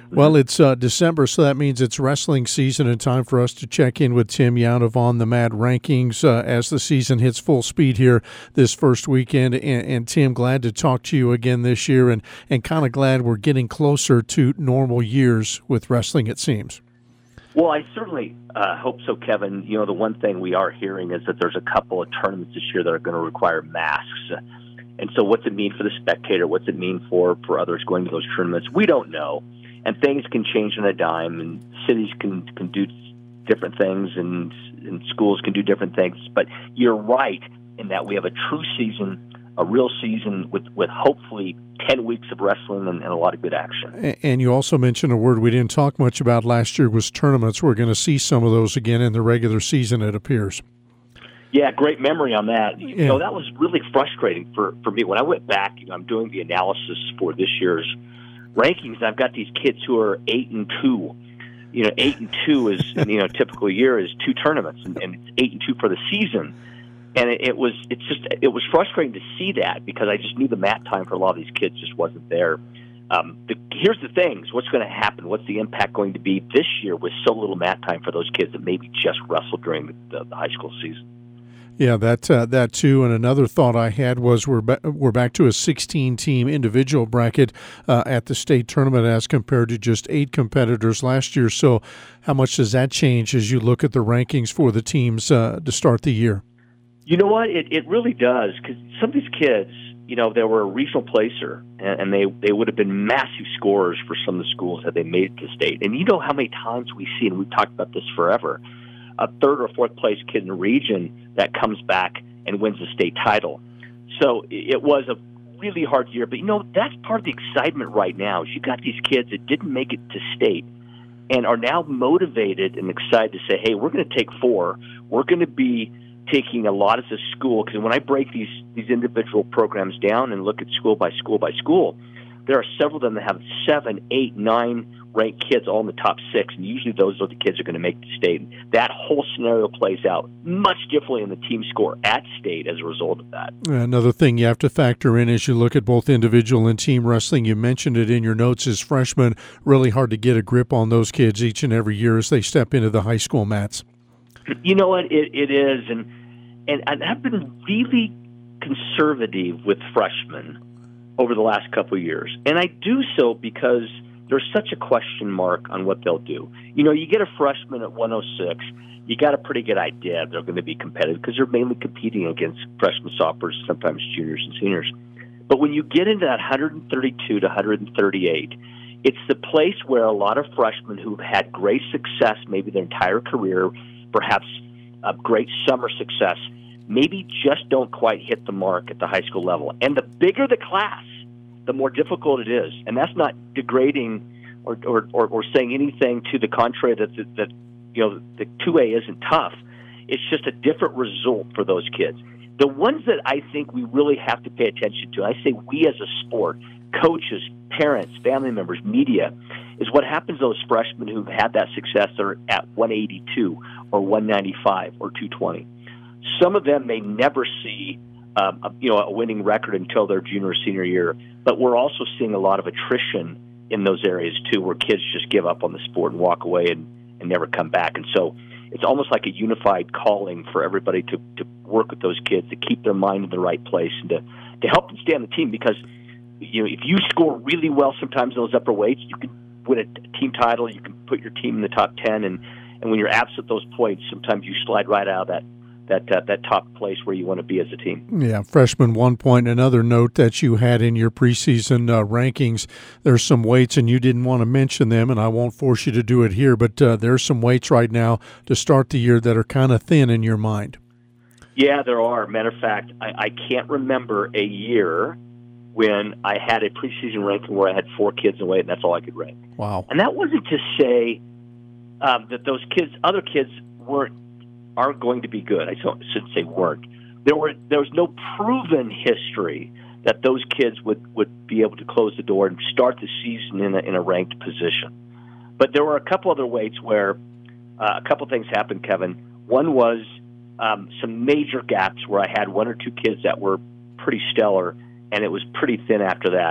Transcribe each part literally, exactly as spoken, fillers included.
Well, it's uh, December, so that means it's wrestling season and time for us to check in with Tim Yount of On the Mat Rankings uh, as the season hits full speed here this first weekend. And, and Tim, glad to talk to you again this year, and, and kind of glad we're getting closer to normal years with wrestling, it seems. Well, I certainly uh, hope so, Kevin. You know, the one thing we are hearing is that there's a couple of tournaments this year that are going to require masks. And so what's it mean for the spectator? What's it mean for, for others going to those tournaments? We don't know. And things can change on a dime, and cities can, can do different things, and, and schools can do different things. But you're right in that we have a true season, a real season with, with hopefully ten weeks of wrestling and, and a lot of good action. And you also mentioned a word we didn't talk much about last year was tournaments. We're going to see some of those again in the regular season, it appears. Yeah, great memory on that. You yeah. know, that was really frustrating for, for me. When I went back, you know, I'm doing the analysis for this year's rankings. I've got these kids who are eight and two. You know, eight and two is, you know, typical year is two tournaments, and, and it's eight and two for the season. And it, it was, it's just, it was frustrating to see that, because I just knew the mat time for a lot of these kids just wasn't there. Um, the, here's the things: what's going to happen? What's the impact going to be this year with so little mat time for those kids that maybe just wrestled during the, the, the high school season? Yeah, that uh, that too. And another thought I had was we're ba- we're back to a sixteen-team individual bracket uh, at the state tournament as compared to just eight competitors last year. So, how much does that change as you look at the rankings for the teams uh, to start the year? You know what? It it really does, because some of these kids, you know, they were a regional placer, and, and they, they would have been massive scorers for some of the schools had they made it to state. And you know how many times we see, and we've talked about this forever, a third or fourth place kid in the region that comes back and wins the state title. So it was a really hard year. But, you know, that's part of the excitement right now is you got these kids that didn't make it to state and are now motivated and excited to say, hey, we're going to take four. We're going to be taking a lot as a school, because when I break these these individual programs down and look at school by school by school, there are several of them that have seven, eight, nine ranked kids all in the top six, and usually those are the kids who are going to make the state. That whole scenario plays out much differently in the team score at state as a result of that. Another thing you have to factor in as you look at both individual and team wrestling, you mentioned it in your notes, is freshmen. Really hard to get a grip on those kids each and every year as they step into the high school mats. You know what? It, it is, and, and and I've been really conservative with freshmen over the last couple of years, and I do so because there's such a question mark on what they'll do. You know, you get a freshman at one oh six, you got a pretty good idea they're going to be competitive because they're mainly competing against freshman sophomores, sometimes juniors and seniors. But when you get into that one thirty-two to one thirty-eight, it's the place where a lot of freshmen who've had great success, maybe their entire career, perhaps a great summer success, maybe just don't quite hit the mark at the high school level. And the bigger the class, the more difficult it is. And that's not degrading or or, or, or saying anything to the contrary that, that, that you know the two A isn't tough. It's just a different result for those kids. The ones that I think we really have to pay attention to, I say we as a sport, coaches, parents, family members, media, is what happens to those freshmen who've had that success that are at one eighty-two or one ninety-five or two twenty. Some of them may never see um, a, you know, a winning record until their junior or senior year, but we're also seeing a lot of attrition in those areas too, where kids just give up on the sport and walk away and, and never come back. And so it's almost like a unified calling for everybody to, to work with those kids, to keep their mind in the right place and to, to help them stay on the team, because you know, if you score really well sometimes in those upper weights, you can win a team title, you can put your team in the top ten, and, and when you're absent those points, sometimes you slide right out of that that uh, that top place where you want to be as a team. Yeah, freshman one point. Another note that you had in your preseason uh, rankings, there's some weights, and you didn't want to mention them, and I won't force you to do it here, but uh, there's some weights right now to start the year that are kind of thin in your mind. Yeah, there are. Matter of fact, I, I can't remember a year when I had a preseason ranking where I had four kids in weight, and that's all I could rank. Wow. And that wasn't to say um, that those kids, other kids, weren't aren't going to be good. I shouldn't say weren't. There were there was no proven history that those kids would, would be able to close the door and start the season in a, in a ranked position. But there were a couple other weights where uh, a couple things happened, Kevin. One was um, some major gaps where I had one or two kids that were pretty stellar, and it was pretty thin after that.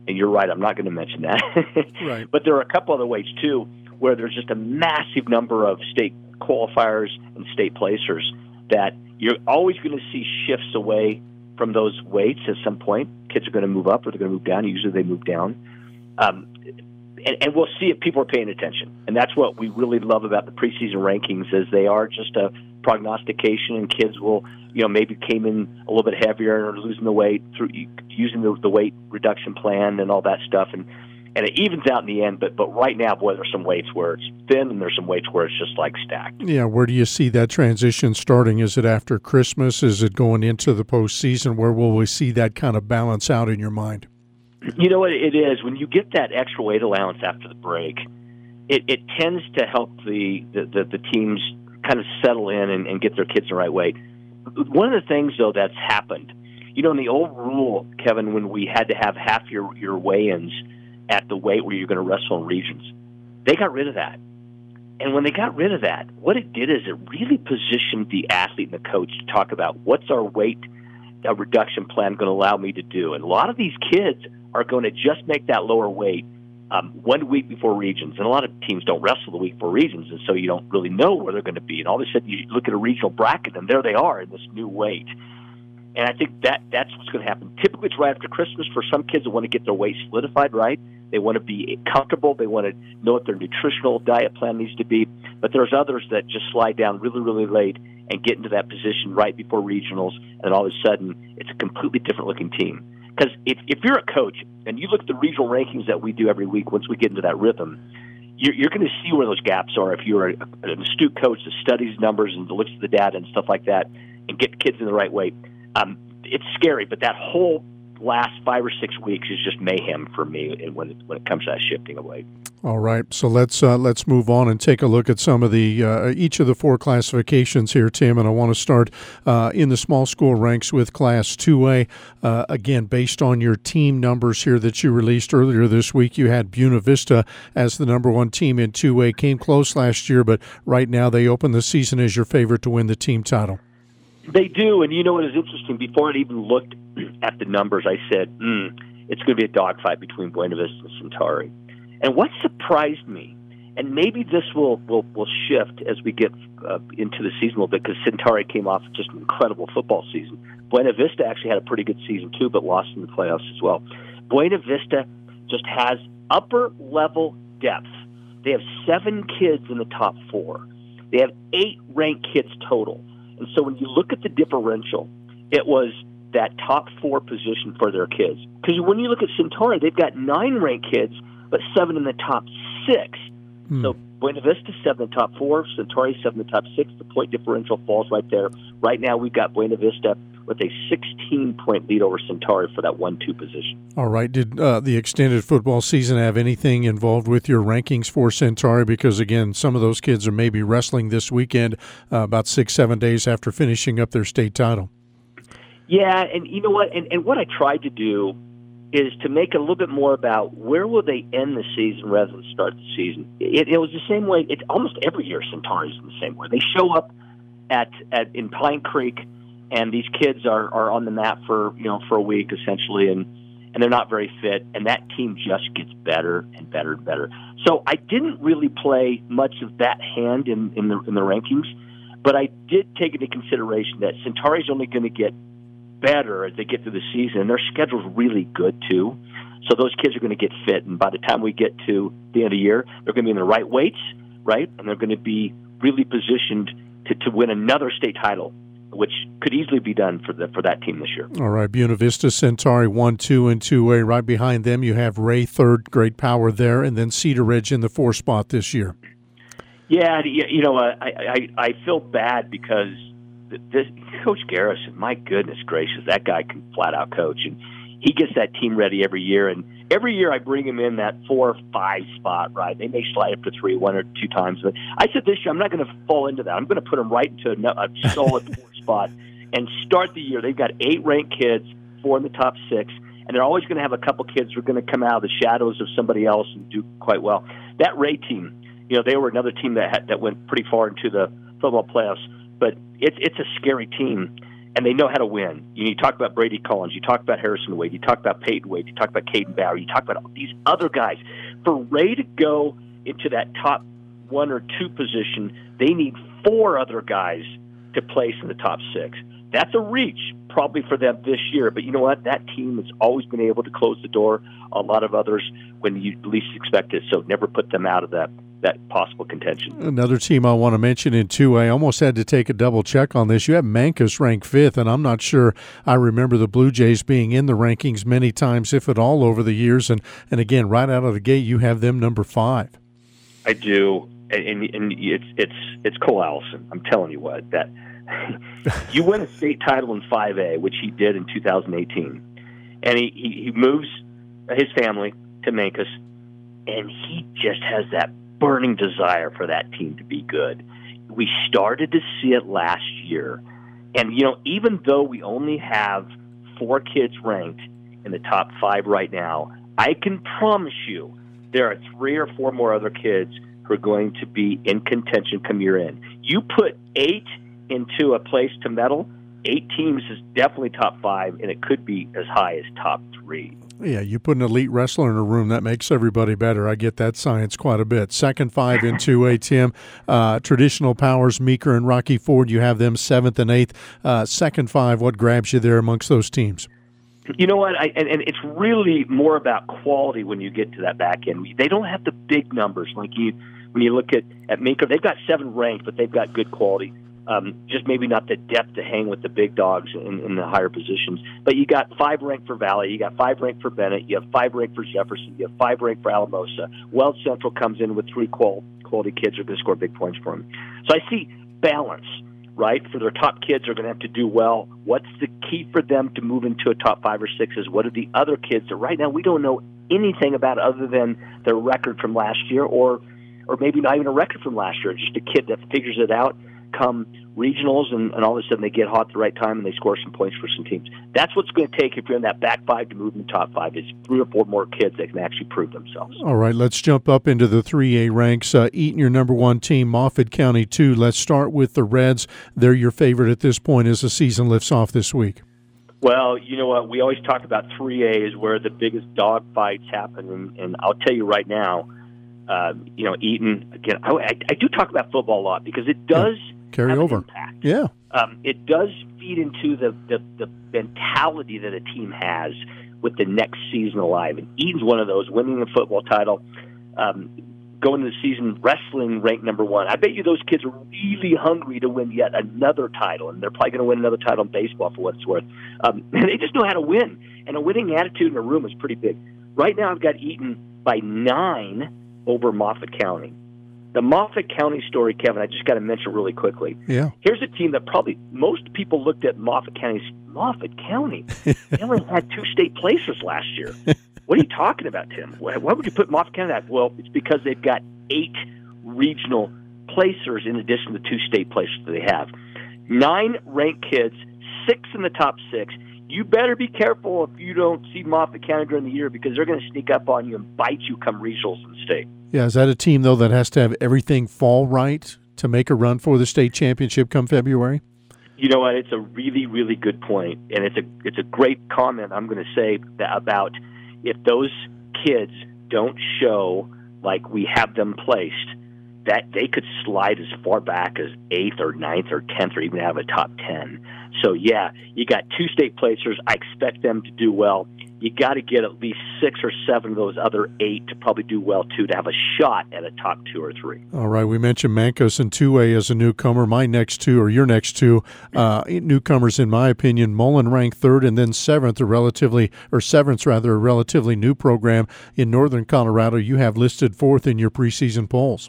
and you're right, I'm not going to mention that. Right. But there are a couple other weights, too, where there's just a massive number of state qualifiers and state placers that you're always going to see shifts away from those weights at some point. Kids are going to move up or they're going to move down. Usually they move down. Um, and, and we'll see if people are paying attention. And that's what we really love about the preseason rankings is they are just a prognostication, and kids will, you know, maybe came in a little bit heavier or losing the weight through using the, the weight reduction plan and all that stuff. And And it evens out in the end, but but right now, boy, there's some weights where it's thin and there's some weights where it's just like stacked. Yeah, where do you see that transition starting? Is it after Christmas? Is it going into the postseason? Where will we see that kind of balance out in your mind? You know what it is? When you get that extra weight allowance after the break, it, it tends to help the, the, the, the teams kind of settle in and, and get their kids the right weight. One of the things, though, that's happened, you know, in the old rule, Kevin, when we had to have half your, your weigh-ins at the weight where you're going to wrestle in regions, they got rid of that. And when they got rid of that, what it did is it really positioned the athlete and the coach to talk about what's our weight uh, reduction plan going to allow me to do. And a lot of these kids are going to just make that lower weight um, one week before regions. And a lot of teams don't wrestle the week before regions, and so you don't really know where they're going to be. And all of a sudden you look at a regional bracket, and there they are in this new weight. And I think that that's what's going to happen. Typically, it's right after Christmas for some kids that want to get their weight solidified, right? They want to be comfortable. They want to know what their nutritional diet plan needs to be. But there's others that just slide down really, really late and get into that position right before regionals, and all of a sudden, it's a completely different-looking team. Because if, if you're a coach and you look at the regional rankings that we do every week, once we get into that rhythm, you're, you're going to see where those gaps are if you're a, an astute coach that studies numbers and looks at the data and stuff like that and get kids in the right weight. Um, it's scary, but that whole last five or six weeks is just mayhem for me when it, when it comes to that shifting of weight. All right, so let's uh, let's move on and take a look at some of the uh, each of the four classifications here, Tim. And I want to start uh, in the small school ranks with Class two A. Uh, again, based on your team numbers here that you released earlier this week, you had Buena Vista as the number one team in two A. Came close last year, but right now they open the season as your favorite to win the team title. They do, and you know what is interesting? Before I even looked at the numbers, I said, mm, it's going to be a dogfight between Buena Vista and Centauri. And what surprised me, and maybe this will, will, will shift as we get uh, into the season a little bit, because Centauri came off just an incredible football season. Buena Vista actually had a pretty good season too, but lost in the playoffs as well. Buena Vista just has upper-level depth. They have seven kids in the top four. They have eight ranked kids total. And so when you look at the differential, it was that top four position for their kids. Because when you look at Centauri, they've got nine ranked kids, but seven in the top six. Hmm. So Buena Vista, seven in the top four. Centauri, seven in the top six. The point differential falls right there. Right now, we've got Buena Vista with a sixteen-point lead over Centauri for that one two position. All right. Did uh, the extended football season have anything involved with your rankings for Centauri? Because, again, some of those kids are maybe wrestling this weekend uh, about six, seven days after finishing up their state title. Yeah, and you know what? And, and what I tried to do is to make it a little bit more about where will they end the season rather than start the season. It, it was the same way. It almost every year Centauri's in the same way. They show up at, at in Pine Creek, and these kids are, are on the mat for you know for a week essentially, and and they're not very fit, and that team just gets better and better and better. So I didn't really play much of that hand in, in the in the rankings, but I did take into consideration that Centauri's only going to get better as they get through the season, and their schedule's really good too. So those kids are going to get fit, and by the time we get to the end of the year, they're going to be in the right weights, right, and they're going to be really positioned to, to win another state title, which could easily be done for the for that team this year. All right, Buena Vista, Centauri, one, two, and two A. Right behind them, you have Ray, third, great power there, and then Cedar Ridge in the four spot this year. Yeah, you know, uh, I, I I feel bad because this Coach Garrison, my goodness gracious, that guy can flat out coach, and he gets that team ready every year. And every year I bring him in that four or five spot, right? They may slide up to three, one or two times. But I said this year I'm not going to fall into that. I'm going to put them right into a, a solid four spot and start the year. They've got eight ranked kids, four in the top six, and they're always going to have a couple kids who are going to come out of the shadows of somebody else and do quite well. That Ray team, you know, they were another team that had, that went pretty far into the football playoffs. But it's it's a scary team and they know how to win. You, know, you talk about Brady Collins, you talk about Harrison Wade, you talk about Peyton Wade, you talk about Caden Bauer, you talk about these other guys. For Ray to go into that top one or two position, they need four other guys to place in the top six. That's a reach probably for them this year. But you know what? That team has always been able to close the door on a lot of others when you least expect it. So never put them out of that that possible contention. Another team I want to mention in two A, I almost had to take a double check on this. You have Mancos ranked fifth, and I'm not sure I remember the Blue Jays being in the rankings many times, if at all, over the years. And, and again, right out of the gate, you have them number five. I do, and, and, and it's it's it's Cole Allison. I'm telling you what, that you win a state title in five A, which he did in two thousand eighteen, and he, he, he moves his family to Mancos, and he just has that burning desire for that team to be good. We started to see it last year. And, you know, even though we only have four kids ranked in the top five right now, I can promise you there are three or four more other kids who are going to be in contention come year end. You put eight into a place to medal, eight teams is definitely top five, and it could be as high as top three. Yeah, you put an elite wrestler in a room, that makes everybody better. I get that science quite a bit. Second five in two A, Tim. Uh, traditional powers, Meeker and Rocky Ford, you have them seventh and eighth. Uh, second five, what grabs you there amongst those teams? You know what? I, and, and it's really more about quality when you get to that back end. They don't have the big numbers. Like you, when you look at, at Meeker, they've got seven ranked, but they've got good quality. Um, just maybe not the depth to hang with the big dogs in, in the higher positions. But you got five ranked for Valley, you got five ranked for Bennett, you have five ranked for Jefferson, you have five ranked for Alamosa. Weld Central comes in with three qual- quality kids who are going to score big points for them. So I see balance, right? For their top kids are going to have to do well. What's the key for them to move into a top five or six is what are the other kids that right now we don't know anything about other than their record from last year, or or maybe not even a record from last year, just a kid that figures it out come regionals, and, and all of a sudden they get hot at the right time and they score some points for some teams. That's what's going to take if you're in that back five to move in the top five. Is three or four more kids that can actually prove themselves. All right, let's jump up into the three A ranks. Uh, Eaton, your number one team, Moffat County two. Let's start with the Reds. They're your favorite at this point as the season lifts off this week. Well, you know what? We always talk about three A is where the biggest dog fights happen, and, and I'll tell you right now, uh, you know, Eaton, again, I, I, I do talk about football a lot because it does – yeah. Carry over. Impact. Yeah. Um, it does feed into the, the, the mentality that a team has with the next season alive. And Eaton's one of those, winning the football title, um, going to the season wrestling ranked number one. I bet you those kids are really hungry to win yet another title, and they're probably going to win another title in baseball for what it's worth. Um, and they just know how to win. And a winning attitude in a room is pretty big. Right now I've got Eaton by nine over Moffat County. The Moffat County story, Kevin, I just got to mention really quickly. Yeah. Here's a team that probably most people looked at Moffat County. Moffat County? They only had two state placers last year. What are you talking about, Tim? Why would you put Moffat County at? Well, it's because they've got eight regional placers in addition to the two state placers that they have. Nine ranked kids, six in the top six. You better be careful if you don't see Moffat County during the year because they're going to sneak up on you and bite you come regionals in the state. Yeah, is that a team, though, that has to have everything fall right to make a run for the state championship come February? You know what? It's a really, really good point, and it's a it's a great comment I'm going to say that about if those kids don't show like we have them placed, that they could slide as far back as eighth or ninth or tenth or even have a top ten. So, yeah, you got two state placers. I expect them to do well. You got to get at least six or seven of those other eight to probably do well, too, to have a shot at a top two or three. All right, we mentioned Mancos in two A as a newcomer. My next two, or your next two, uh, newcomers, in my opinion, Mullen ranked third and then seventh, a relatively, or seventh rather, a relatively new program in northern Colorado. You have listed fourth in your preseason polls.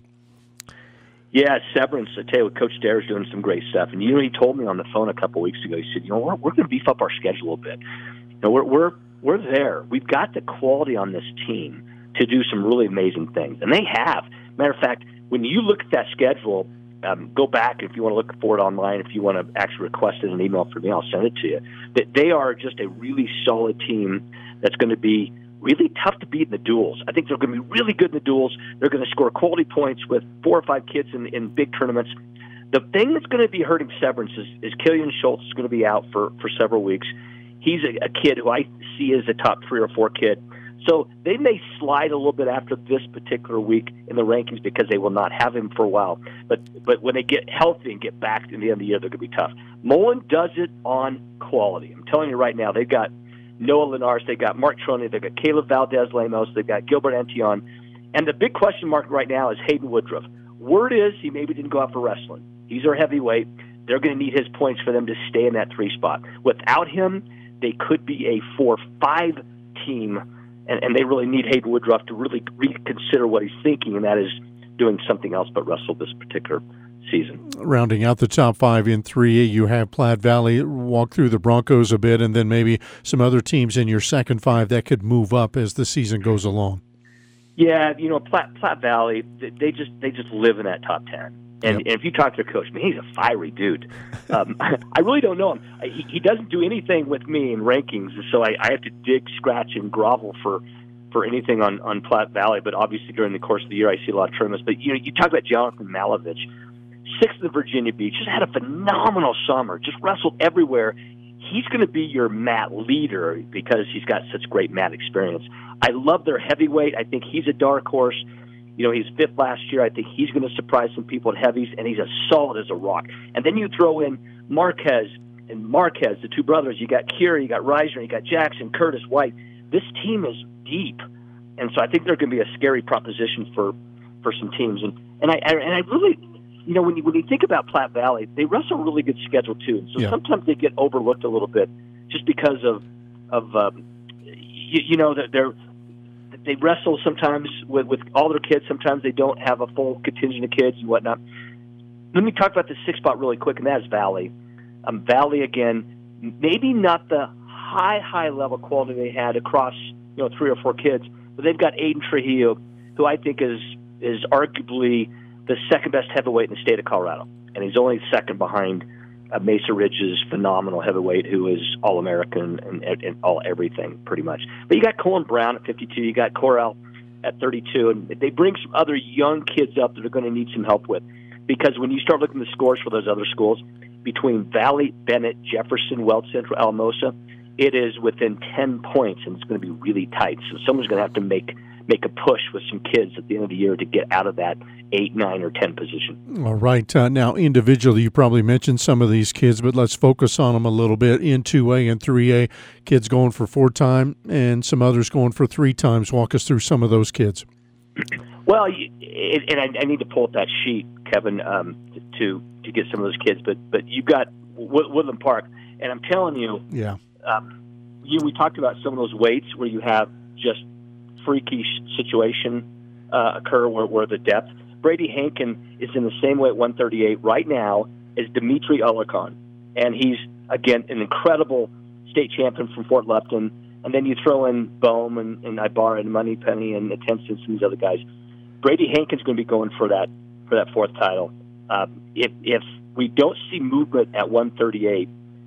Yeah, Severance, I tell you what, Coach Dare's doing some great stuff. And, you know, he told me on the phone a couple weeks ago, he said, you know, we're, we're going to beef up our schedule a bit. You know, we're, we're, we're there. We've got the quality on this team to do some really amazing things. And they have. Matter of fact, when you look at that schedule, um, go back if you want to look for it online, if you want to actually request it in an email from me, I'll send it to you. That they are just a really solid team that's going to be really tough to beat in the duels. I think they're going to be really good in the duels. They're going to score quality points with four or five kids in, in big tournaments. The thing that's going to be hurting Severance is, is Killian Schultz is going to be out for, for several weeks. He's a, a kid who I see as a top three or four kid. So they may slide a little bit after this particular week in the rankings because they will not have him for a while. But but when they get healthy and get back to the end of the year, they're going to be tough. Mullen does it on quality. I'm telling you right now, they've got Noah Linares, they've got Mark Troney, they've got Caleb Valdez-Lemos, they've got Gilbert Antion. And the big question mark right now is Hayden Woodruff. Word is he maybe didn't go out for wrestling. He's our heavyweight. They're going to need his points for them to stay in that three spot. Without him, they could be a four five team, and, and they really need Hayden Woodruff to really reconsider what he's thinking, and that is doing something else but wrestle this particular season. Rounding out the top five in three A, you have Platte Valley. Walk through the Broncos a bit, and then maybe some other teams in your second five that could move up as the season goes along. Yeah, you know, Platte, Platte Valley, they just they just live in that top ten. And, Yep. and if you talk to their coach, man, he's a fiery dude. Um, I really don't know him. He, he doesn't do anything with me in rankings, so I, I have to dig, scratch, and grovel for, for anything on, on Platte Valley. But obviously during the course of the year, I see a lot of tournaments. But you know, you talk about Jonathan Malovich, sixth in Virginia Beach, just had a phenomenal summer, just wrestled everywhere. He's going to be your mat leader because he's got such great mat experience. I love their heavyweight. I think he's a dark horse. You know, he's fifth last year. I think he's going to surprise some people at heavies, and he's as solid as a rock. And then you throw in Marquez and Marquez, the two brothers. You got Kira, you got Reisner, you got Jackson, Curtis White. This team is deep, and so I think they're going to be a scary proposition for, for some teams. And and I, I and I really, you know, when you when you think about Platte Valley, they wrestle a really good schedule too. And so Yeah. sometimes they get overlooked a little bit just because of of um, you, you know that they're. They wrestle sometimes with, with all their kids. Sometimes they don't have a full contingent of kids and whatnot. Let me talk about the sixth spot really quick, and that is Valley. Um, Valley, again, maybe not the high, high level quality they had across you know three or four kids, but they've got Aiden Trujillo, who I think is is arguably the second best heavyweight in the state of Colorado, and he's only second behind uh, Mesa Ridge's phenomenal heavyweight, who is All-American and, and, and all everything pretty much. But you got Colin Brown at fifty-two, you got Corral at thirty-two, and they bring some other young kids up that are going to need some help with. Because when you start looking at the scores for those other schools, between Valley, Bennett, Jefferson, Weld Central, Alamosa, it is within ten points, and it's going to be really tight. So someone's going to have to make make a push with some kids at the end of the year to get out of that eight, nine, or ten position. All right. Uh, now, individually, you probably mentioned some of these kids, but let's focus on them a little bit. In two A and three A, kids going for four-time and some others going for three times. Walk us through some of those kids. Well, it, and I, I need to pull up that sheet, Kevin, um, to to get some of those kids. But but you've got Woodland Park, and I'm telling you, Yeah. um, you we talked about some of those weights where you have just freaky situation uh, occur where, where the depth. Brady Hankin is in the same weight, one thirty-eight, right now as Dimitri Alarcon. And he's, again, an incredible state champion from Fort Lupton. And then you throw in Bohm and, and Ibarra and Moneypenny and Attention and these other guys. Brady Hankin's going to be going for that for that fourth title. Uh, if, if we don't see movement at one thirty-eight,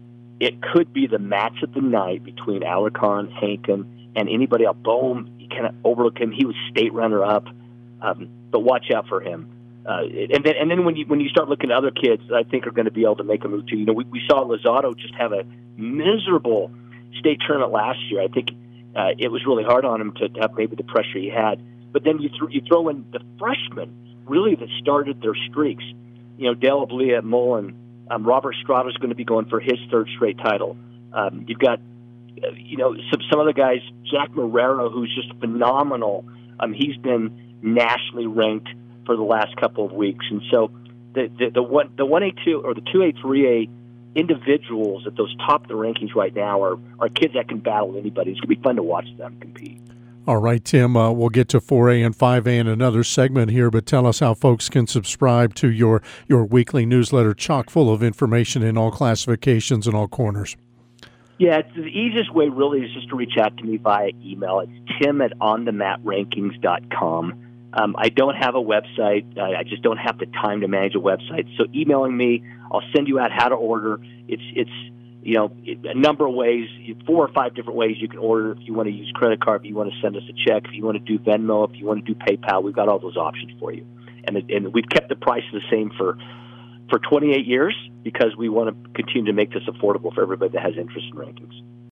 it could be the match of the night between Alarcon, Hankin, and anybody else. Bohm, you kind of overlook him. He was state runner-up. Um, but watch out for him. Uh, and then, and then when you when you start looking at other kids, I think are going to be able to make a move too. You know, we, we saw Lozado just have a miserable state tournament last year. I think uh, it was really hard on him to, to have maybe the pressure he had. But then you th- you throw in the freshmen really that started their streaks. You know, Dale Ablia, Mullen, um, Robert Strada's going to be going for his third straight title. Um, you've got uh, you know some some other guys, Jack Marrero, who's just phenomenal. Um, he's been nationally ranked for the last couple of weeks, and so the the, the one the one A two or the two A three A individuals at those top of the rankings right now are are kids that can battle anybody. It's gonna be fun to watch them compete. All right, Tim. Uh, we'll get to four A and five A in another segment here, but tell us how folks can subscribe to your your weekly newsletter, chock full of information in all classifications and all corners. Yeah, it's the easiest way really is just to reach out to me via email. It's tim at on the mat rankings dot com. Um, I don't have a website. I, I just don't have the time to manage a website. So emailing me, I'll send you out how to order. It's it's you know a number of ways, four or five different ways you can order. If you want to use credit card, if you want to send us a check, if you want to do Venmo, if you want to do PayPal, we've got all those options for you. And and we've kept the price the same for for twenty-eight years because we want to continue to make this affordable for everybody that has interest in rankings.